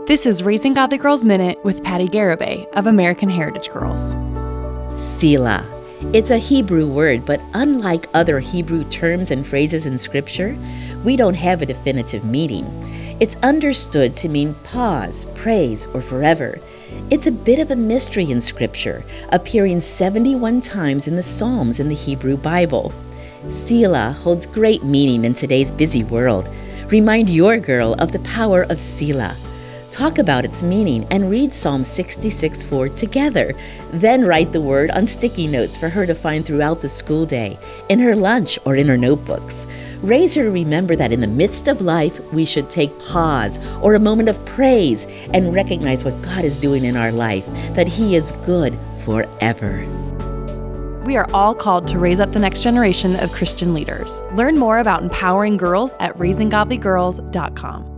This is Raising Godly Girls Minute with Patty Garibay of American Heritage Girls. Selah. It's a Hebrew word, but unlike other Hebrew terms and phrases in Scripture, we don't have a definitive meaning. It's understood to mean pause, praise, or forever. It's a bit of a mystery in Scripture, appearing 71 times in the Psalms in the Hebrew Bible. Selah holds great meaning in today's busy world. Remind your girl of the power of Selah. Talk about its meaning and read Psalm 66:4 together. Then write the word on sticky notes for her to find throughout the school day, in her lunch or in her notebooks. Raise her to remember that in the midst of life, we should take pause or a moment of praise and recognize what God is doing in our life, that He is good forever. We are all called to raise up the next generation of Christian leaders. Learn more about empowering girls at raisinggodlygirls.com.